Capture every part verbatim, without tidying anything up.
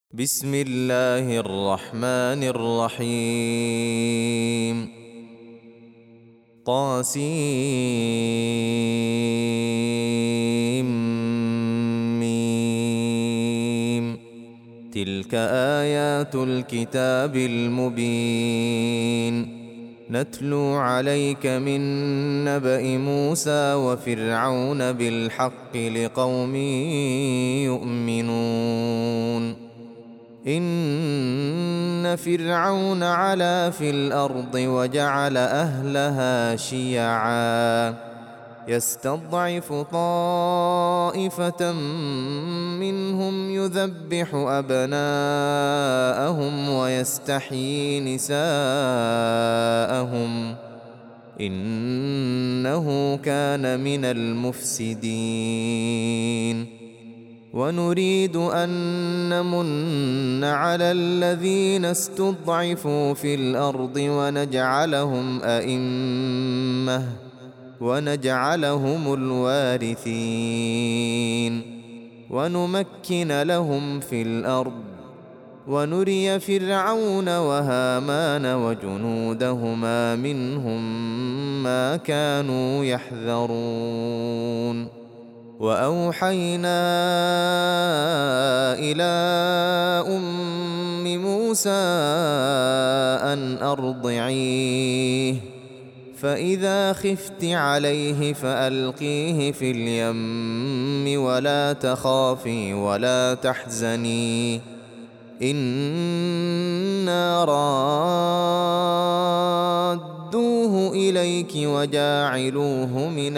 بسم الله الرحمن الرحيم طاسيم ميم تلك آيات الكتاب المبين نتلو عليك من نبأ موسى وفرعون بالحق لقوم يؤمنون إن فرعون علا في الأرض وجعل أهلها شيعا يستضعف طائفة منهم يذبح أبناءهم ويستحيي نساءهم إنه كان من المفسدين ونريد أن نمن على الذين استضعفوا في الأرض ونجعلهم أئمة ونجعلهم الوارثين ونمكن لهم في الأرض ونري فرعون وهامان وجنودهما منهم ما كانوا يحذرون وأوحينا إلى أم موسى أن أرضعيه فإذا خفت عليه فألقيه في اليم ولا تخافي ولا تحزني إنا رادوه إليك وجاعلوه من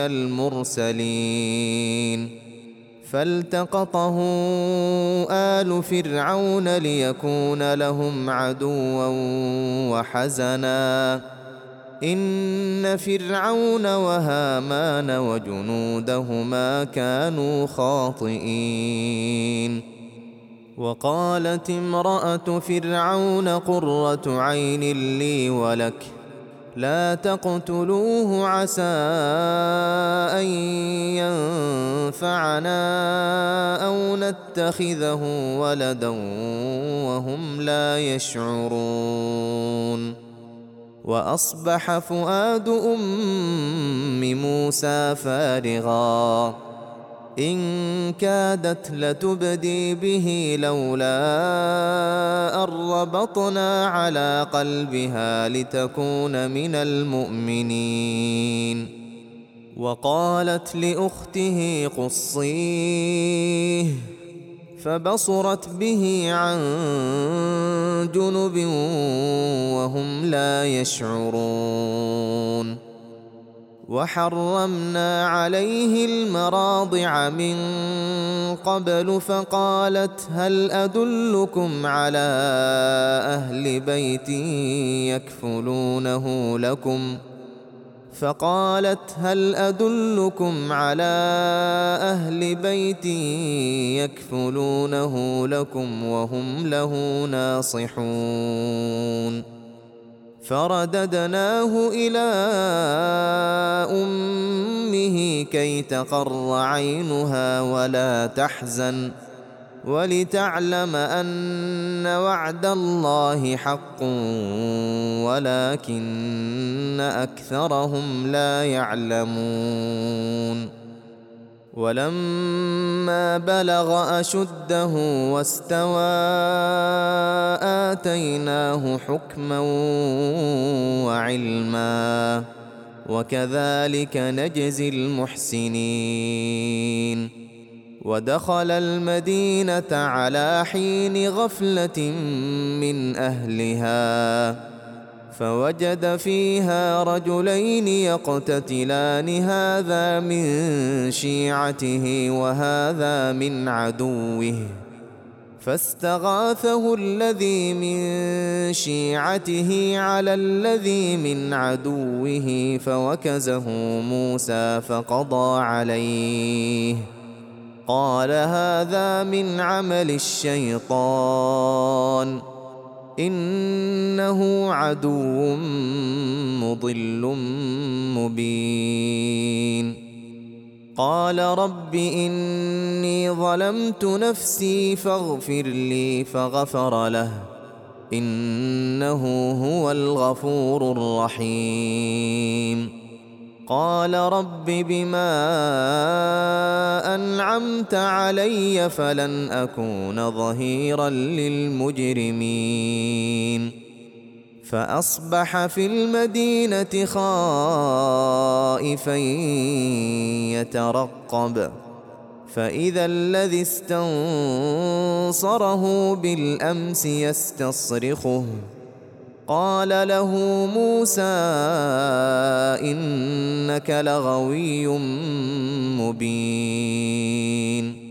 المرسلين فالتقطه آل فرعون ليكون لهم عدوا وحزنا إن فرعون وهامان وجنودهما كانوا خاطئين وقالت امرأة فرعون قرة عين لي ولك لا تقتلوه عسى أن ينفعنا أو نتخذه ولدا وهم لا يشعرون وأصبح فؤاد أم موسى فارغا إن كادت لتبدي به لولا أن ربطنا على قلبها لتكون من المؤمنين وقالت لأخته قصيه فبصرت به عن جنب وهم لا يشعرون وحرمنا عليه المراضع من قبل فقالت هل أدلكم على أهل بيت يكفلونه لكم فقالت هل أدلكم على أهل بيت يكفلونه لكم وهم له ناصحون فرددناه إلى أمه كي تقر عينها ولا تحزن ولتعلم أن وعد الله حق ولكن أكثرهم لا يعلمون ولما بلغ أشده واستوى آتيناه حكما وعلما وكذلك نجزي المحسنين ودخل المدينة على حين غفلة من أهلها فوجد فيها رجلين يقتتلان هذا من شيعته وهذا من عدوه فاستغاثه الذي من شيعته على الذي من عدوه فوكزه موسى فقضى عليه قال هذا من عمل الشيطان إنه عدو مضل مبين قال رب إني ظلمت نفسي فاغفر لي فغفر له إنه هو الغفور الرحيم. قال رب بما أنعمت علي فلن أكون ظهيرا للمجرمين. فأصبح في المدينة خائفا يترقب فإذا الذي استنصره بالأمس يستصرخه قال له موسى إنك لغوي مبين.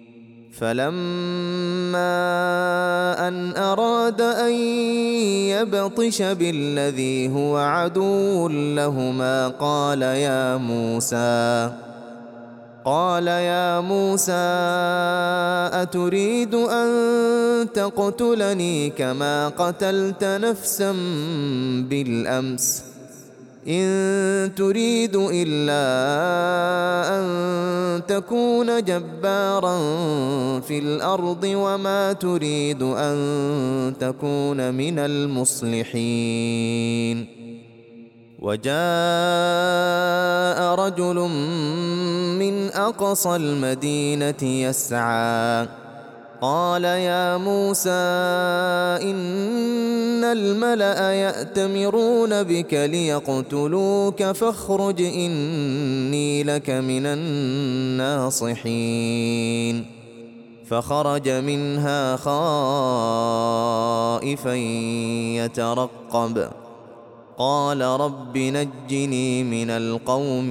فلما أن أراد أن يبطش بالذي هو عدو لهما قال يا موسى قال يا موسى أتريد أن تقتلني كما قتلت نفسا بالأمس إن تريد إلا أن تكون جبارا في الأرض وما تريد أن تكون من المصلحين. وجاء رجل من أقصى المدينة يسعى قال يا موسى إن الملأ يأتمرون بك ليقتلوك فاخرج إني لك من الناصحين. فخرج منها خائفا يترقب قال رب نجني من القوم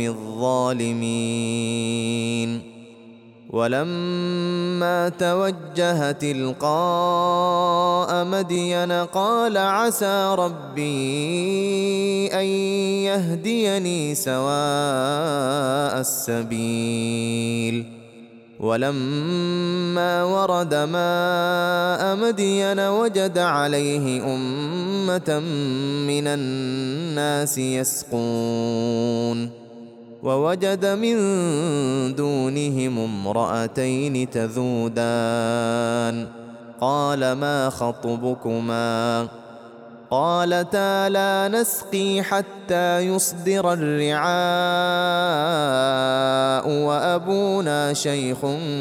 الظالمين. ولما توجه تلقاء مدين قال عسى ربي أن يهديني سواء السبيل. ولما ورد ماء مدين وجد عليه أمة من الناس يسقون ووجد من دونهم امرأتين تذودان قال ما خطبكما قالتا لا نسقي حتى يصدر الرعاء وأبونا شيخ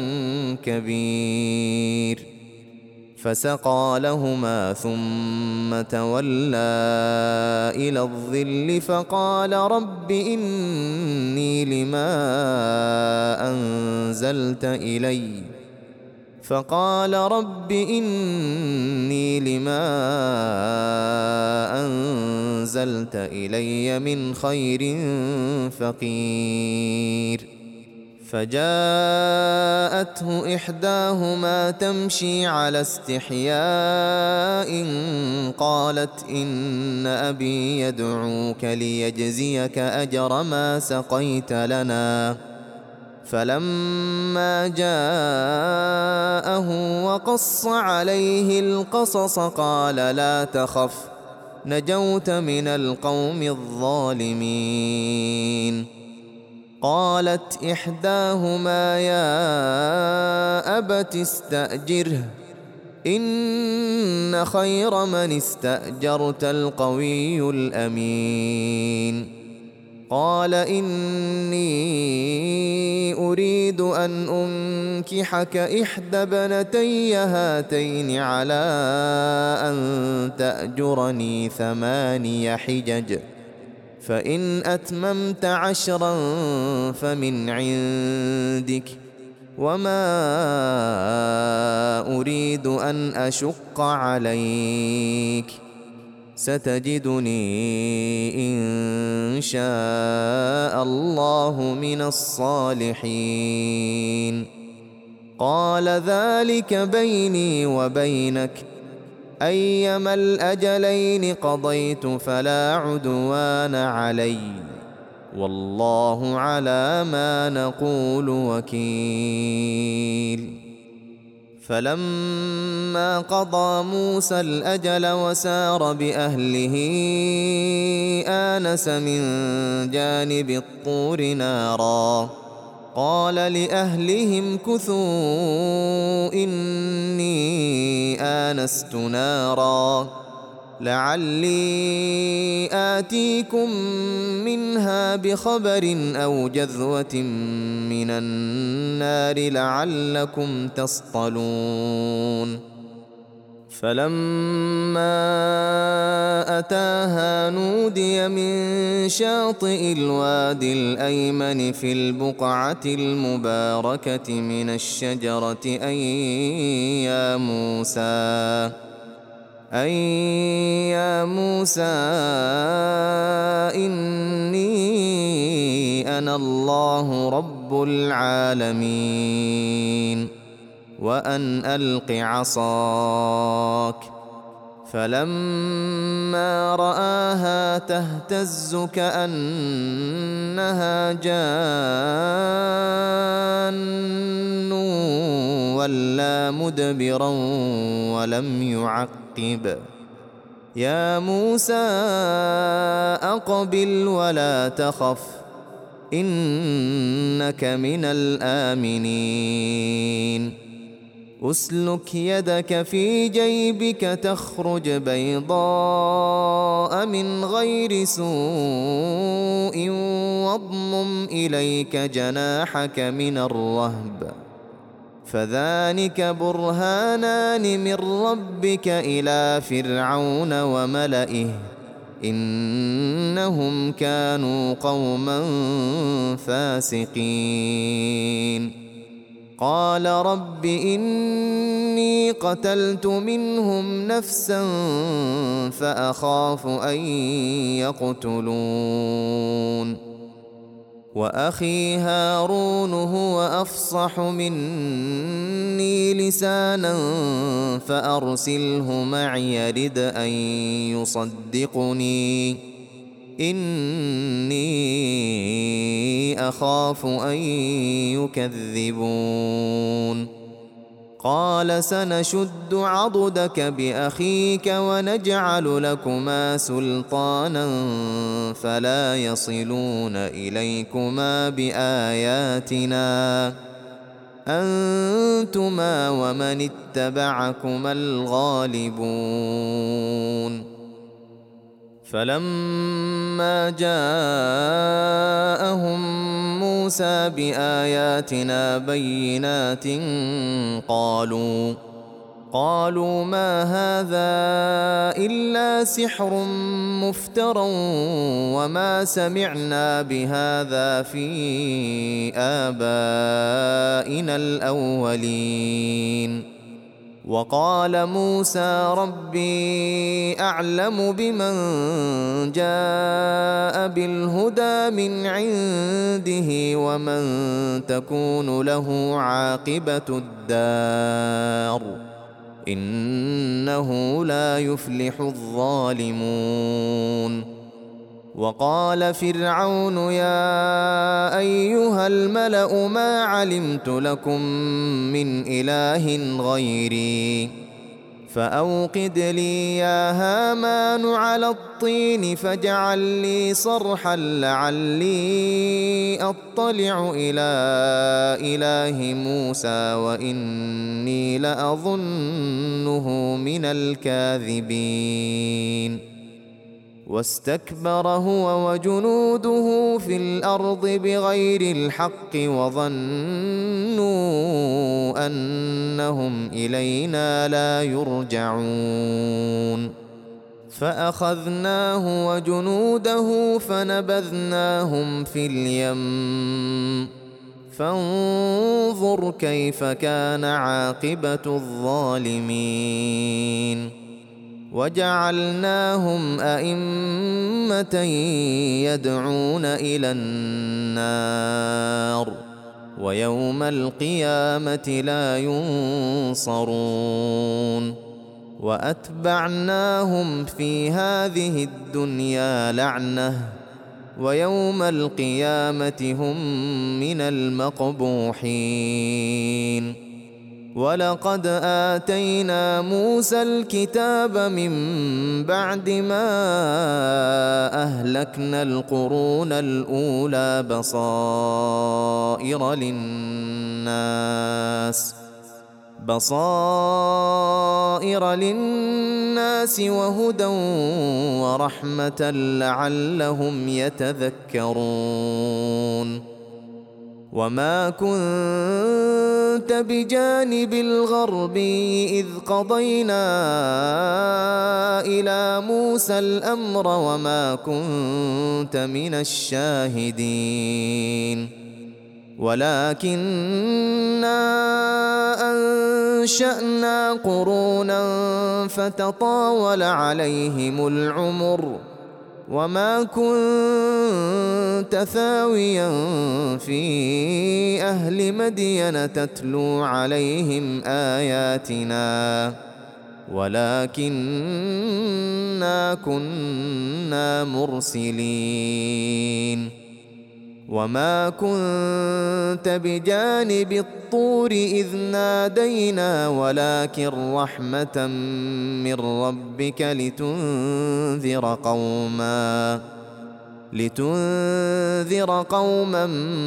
كبير. فسقى لهما ثم تولى إلى الظل فقال رب إني لما أنزلت إلي فقال رب إني لما أنزلت إلي من خير فقير. فجاءته إحداهما تمشي على استحياء قالت إن أبي يدعوك ليجزيك أجر ما سقيت لنا. فلما جاءه وقص عليه القصص قال لا تخف نجوت من القوم الظالمين. قالت إحداهما يا أبت استأجره إن خير من استأجرت القوي الأمين. قال إني أريد أن أنكحك إحدى ابنتي هاتين على أن تأجرني ثماني حجج فإن أتممت عشرا فمن عندك وما أريد أن أشق عليك ستجدني إن شاء الله من الصالحين. قال ذلك بيني وبينك أيما الأجلين قضيت فلا عدوان علي والله على ما نقول وكيل. فلما قضى موسى الأجل وسار بأهله آنس من جانب الطور نارا قال لأهلهم كثوا إني آنست نارا لعلي آتيكم منها بخبر أو جذوة من النار لعلكم تصطلون. فلما أتاها نودي من شاطئ الوادي الأيمن في البقعة المباركة من الشجرة أن يا موسى أن يا موسى إني أنا الله رب العالمين وأن ألق عصاك. فلما رآها تهتز كأنها جان ولا مدبرا ولم يعقب. يا موسى أقبل ولا تخف إنك من الآمنين. أسلك يدك في جيبك تخرج بيضاء من غير سوء واضمم إليك جناحك من الرهب فذلك برهانان من ربك إلى فرعون وملئه إنهم كانوا قوما فاسقين. قال رب إني قتلت منهم نفسا فأخاف أن يقتلون وأخي هارون هو أفصح مني لسانا فأرسله معي يرد أن يصدقني إني أخاف أن يكذبون. قال سنشد عضدك بأخيك ونجعل لكما سلطانا فلا يصلون إليكما بآياتنا أنتما ومن اتبعكما الغالبون. فلما جاءهم موسى بآياتنا بينات قالوا قالوا ما هذا إلا سحر مفترى وما سمعنا بهذا في آبائنا الأولين. وقال موسى ربي أعلم بمن جاء بالهدى من عنده ومن تكون له عاقبة الدار إنه لا يفلح الظالمون. وقال فرعون يا أيها الملأ ما علمت لكم من إله غيري فأوقد لي يا هامان على الطين فاجعل لي صرحا لعلي أطلع إلى إله موسى وإني لأظنه من الكاذبين. واستكبر هو وجنوده في الأرض بغير الحق وظنوا أنهم إلينا لا يرجعون. فأخذناه وجنوده فنبذناهم في اليم فانظر كيف كان عاقبة الظالمين. وجعلناهم أئمة يدعون إلى النار ويوم القيامة لا ينصرون. وأتبعناهم في هذه الدنيا لعنة ويوم القيامة هم من المقبوحين. ولقد آتينا موسى الكتاب من بعد ما أهلكنا القرون الأولى بصائر للناس بصائر للناس وهدى ورحمة لعلهم يتذكرون. وما كنت بجانب الغربي إذ قضينا إلى موسى الأمر وما كنت من الشاهدين، ولكننا أنشأنا قرونا فتطاول عليهم العمر، وما كنت ثاويا في أهل مدين تتلو عليهم آياتنا ولكننا كنا مرسلين. وما كنت بجانب الطور إذ نادينا ولكن رحمة من ربك لتنذر قوما لتنذر قوما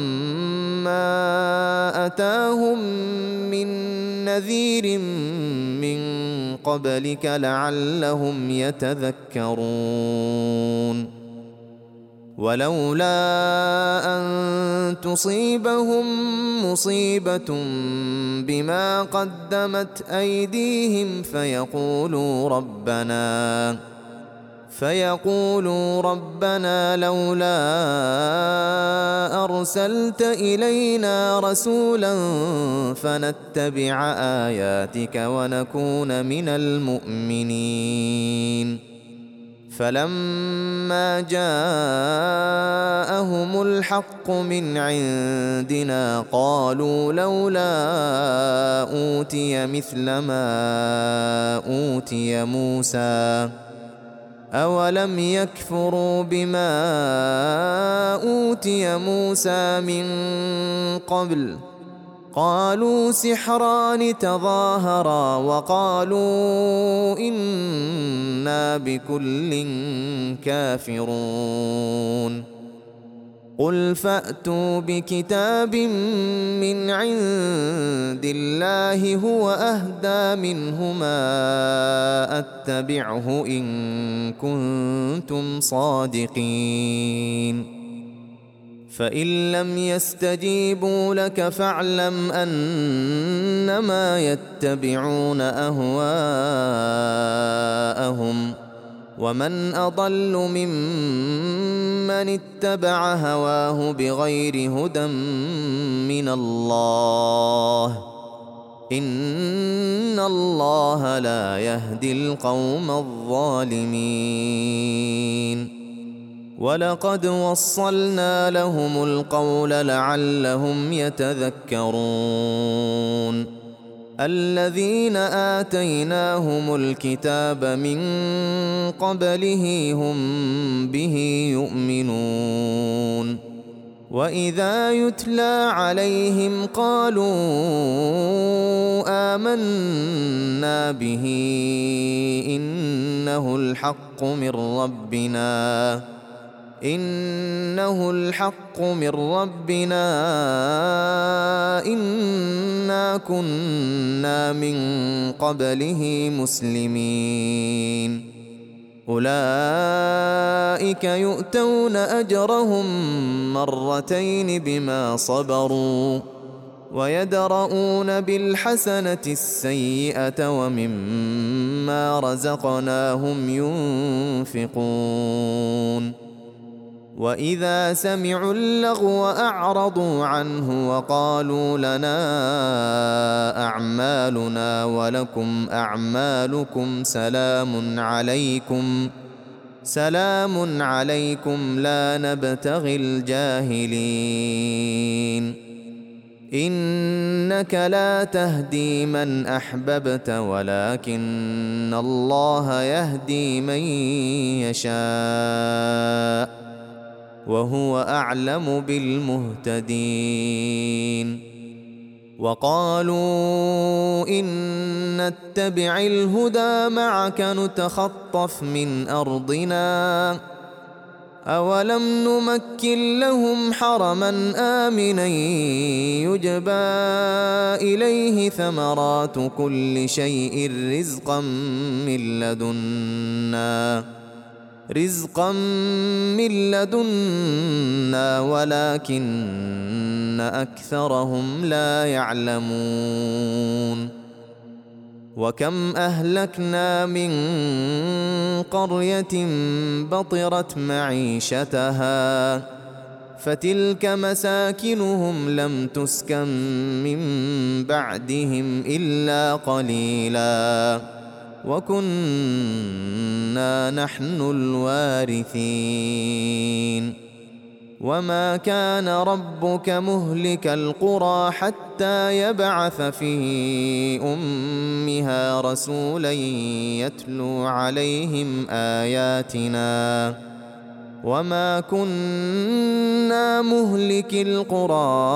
ما أتاهم من نذير من قبلك لعلهم يتذكرون. ولولا أن تصيبهم مصيبة بما قدمت أيديهم فيقولوا ربنا فيقولوا ربنا لولا أرسلت إلينا رسولا فنتبع آياتك ونكون من المؤمنين. فلما جاءهم الحق من عندنا قالوا لولا أوتي مثل ما أوتي موسى أولم يكفروا بما أوتي موسى من قبل قالوا سحران تظاهرا وقالوا إنا بكل كافرون. قل فأتوا بكتاب من عند الله هو أهدى منهما أتبعه إن كنتم صادقين. فإن لم يستجيبوا لك فاعلم أنما يتبعون أهواءهم ومن أضل ممن اتبع هواه بغير هدى من الله إن الله لا يهدي القوم الظالمين. ولقد وصلنا لهم القول لعلهم يتذكرون. الذين آتيناهم الكتاب من قبله هم به يؤمنون. وإذا يتلى عليهم قالوا آمنا به إنه الحق من ربنا إنه الحق من ربنا إنا كنا من قبله مسلمين. أولئك يؤتون أجرهم مرتين بما صبروا ويدرؤون بالحسنة السيئة ومما رزقناهم ينفقون. وإذا سمعوا اللغو أعرضوا عنه وقالوا لنا أعمالنا ولكم أعمالكم سلام عليكم سلام عليكم لا نبتغي الجاهلين. إنك لا تهدي من أحببت ولكن الله يهدي من يشاء وهو أعلم بالمهتدين. وقالوا إن نتبع الهدى معك نتخطف من أرضنا أولم نمكن لهم حرما آمنا يجبى إليه ثمرات كل شيء رزقا من لدنا رزقا من لدنا ولكن أكثرهم لا يعلمون وكم أهلكنا من قرية بطرت معيشتها فتلك مساكنهم لم تسكن من بعدهم إلا قليلا وكنا نحن الوارثين وما كان ربك مهلك القرى حتى يبعث في أمها رسولا يتلو عليهم آياتنا وما كنا مهلك القرى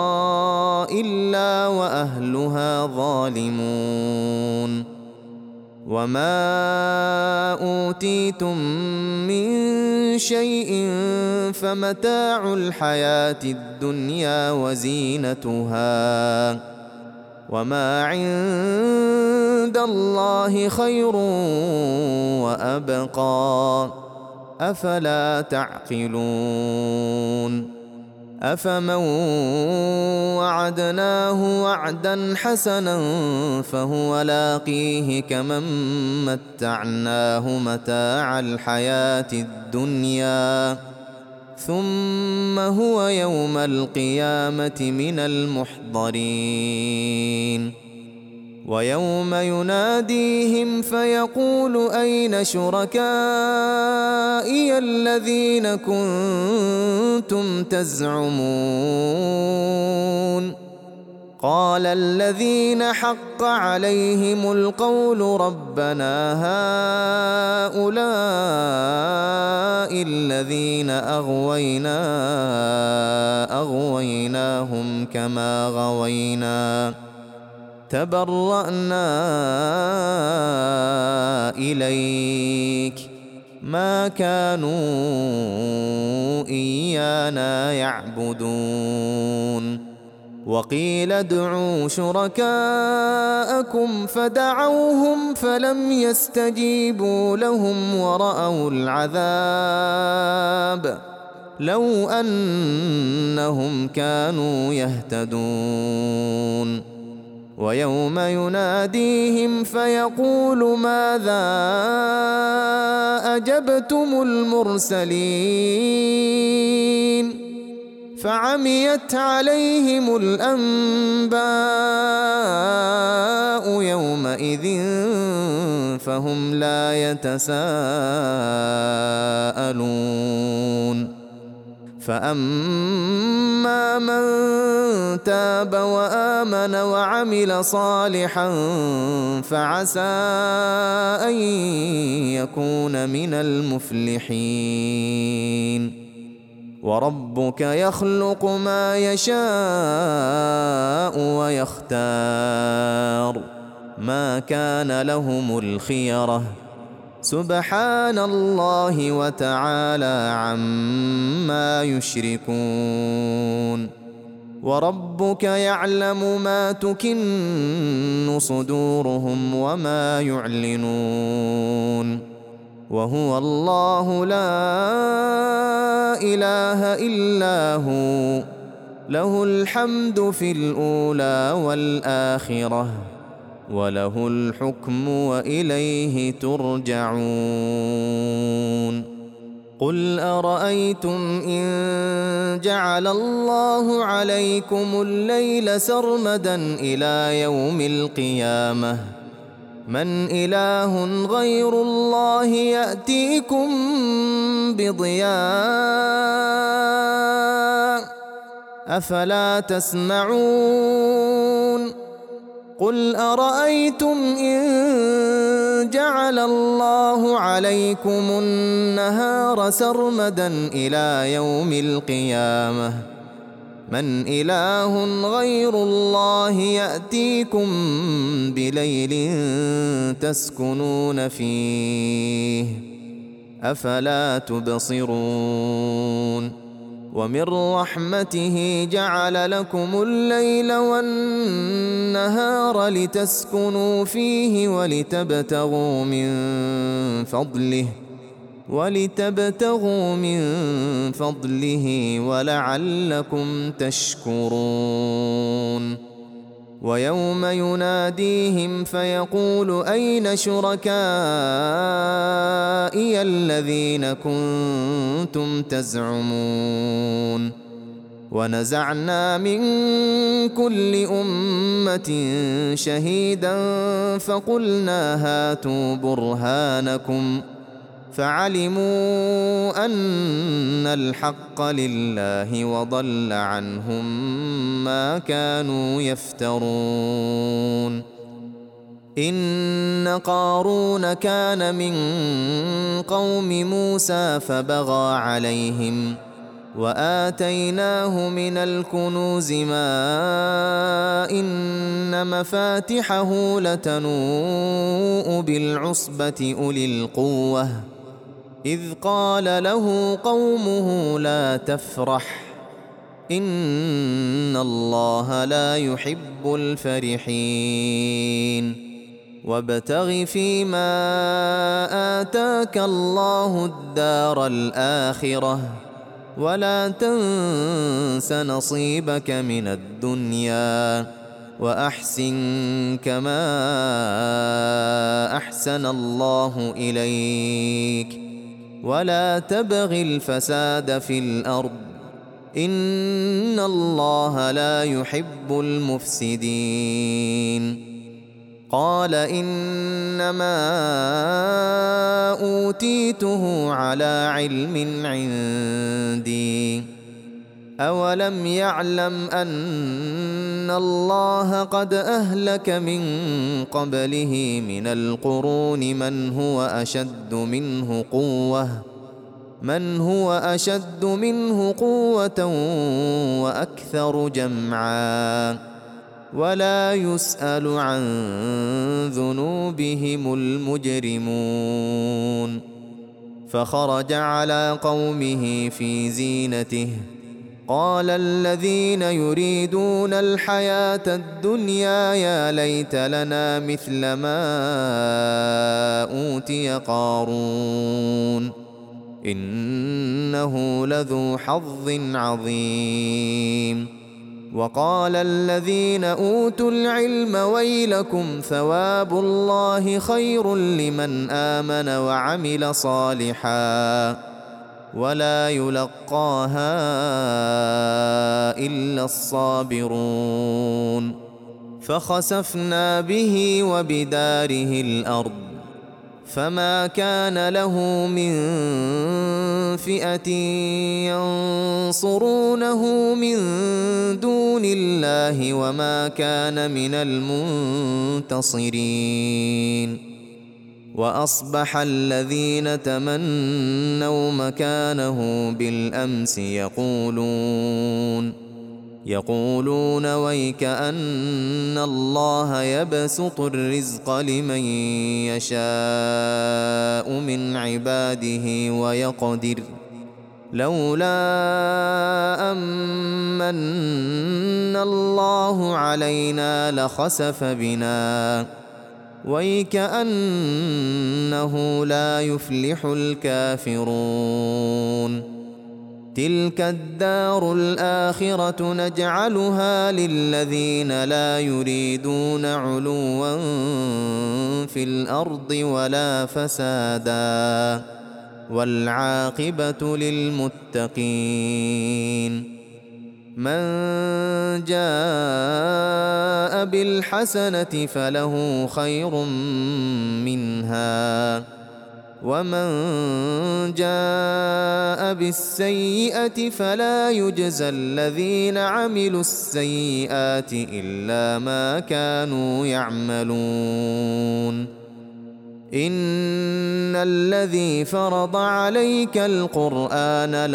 إلا وأهلها ظالمون وما أوتيتم من شيء فمتاع الحياة الدنيا وزينتها وما عند الله خير وأبقى أفلا تعقلون أفمن وعدناه وعدا حسنا فهو لاقيه كمن متعناه متاع الحياة الدنيا ثم هو يوم القيامة من المحضرين ويوم يناديهم فيقول أين شركائي الذين كنتم تزعمون قال الذين حق عليهم القول ربنا هؤلاء الذين أغوينا أغويناهم كما غوينا تبرأنا إليك ما كانوا إيانا يعبدون وقيل ادعوا شركاءكم فدعوهم فلم يستجيبوا لهم ورأوا العذاب لو أنهم كانوا يهتدون ويوم يناديهم فيقول ماذا أجبتم المرسلين فعميت عليهم الأنباء يومئذ فهم لا يتساءلون فأما من تاب وآمن وعمل صالحا فعسى أن يكون من المفلحين وربك يخلق ما يشاء ويختار ما كان لهم الخيرة سبحان الله وتعالى عما يشركون وربك يعلم ما تكن صدورهم وما يعلنون وهو الله لا إله إلا هو له الحمد في الأولى والآخرة وله الحكم وإليه ترجعون قل أرأيتم إن جعل الله عليكم الليل سرمدا إلى يوم القيامة من إله غير الله يأتيكم بضياء أفلا تسمعون قل أرأيتم إن جعل الله عليكم النهار سرمدا إلى يوم القيامة من إله غير الله يأتيكم بليل تسكنون فيه أفلا تبصرون ومن رحمته جعل لكم الليل والنهار لتسكنوا فيه ولتبتغوا من فضله ولتبتغوا من فضله ولعلكم تشكرون ويوم يناديهم فيقول أين شركائي الذين كنتم تزعمون ونزعنا من كل أمة شهيدا فقلنا هاتوا برهانكم فعلموا أن الحق لله وضل عنهم ما كانوا يفترون إن قارون كان من قوم موسى فبغى عليهم وآتيناه من الكنوز ما إن مفاتحه لتنوء بالعصبة أولي القوة إذ قال له قومه لا تفرح إن الله لا يحب الفرحين وابتغ فيما آتاك الله الدار الآخرة ولا تنس نصيبك من الدنيا وأحسن كما أحسن الله إليك ولا تبغ الفساد في الأرض إن الله لا يحب المفسدين قال إنما أوتيته على علم عندي أولم يعلم أن الله قد أهلك من قبله من القرون من هو أشد منه قوة من هو أشد منه قوة وأكثر جمعا ولا يسأل عن ذنوبهم المجرمون فخرج على قومه في زينته قال الذين يريدون الحياة الدنيا يا ليت لنا مثل ما أوتي قارون إنه لذو حظ عظيم وقال الذين أوتوا العلم ويلكم ثواب الله خير لمن آمن وعمل صالحا ولا يلقاها إلا الصابرون فخسفنا به وبداره الأرض فما كان له من فئة ينصرونه من دون الله وما كان من المنتصرين وأصبح الذين تمنوا مكانه بالأمس يقولون يقولون ويك أن الله يبسط الرزق لمن يشاء من عباده ويقدر لولا أمن الله علينا لخسف بنا ويكأنه لا يفلح الكافرون تلك الدار الآخرة نجعلها للذين لا يريدون علوا في الأرض ولا فسادا والعاقبة للمتقين من جاء بالحسنة فله خير منها ومن جاء بالسيئة فلا يجزى الذين عملوا السيئات إلا ما كانوا يعملون إن الذي فرض عليك القرآن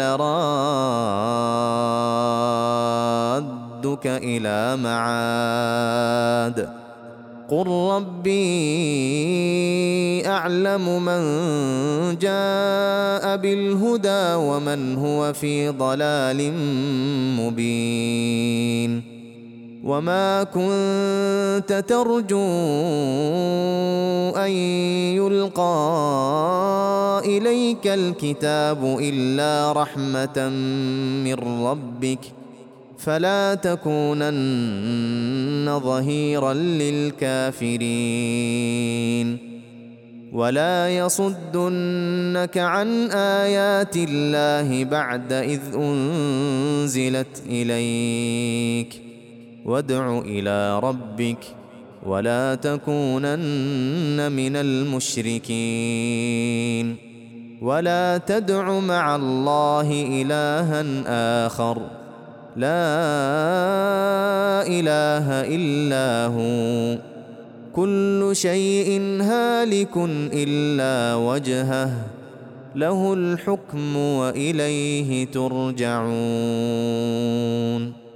لرادك إلى معاد قل ربي أعلم من جاء بالهدى ومن هو في ضلال مبين وما كنت ترجو أن يلقى إليك الكتاب إلا رحمة من ربك فلا تكونن ظهيرا للكافرين ولا يصدنك عن آيات الله بعد إذ أنزلت إليك وادع إلى ربك ولا تكونن من المشركين ولا تدع مع الله إلها آخر لا إله إلا هو كل شيء هالك إلا وجهه له الحكم وإليه ترجعون.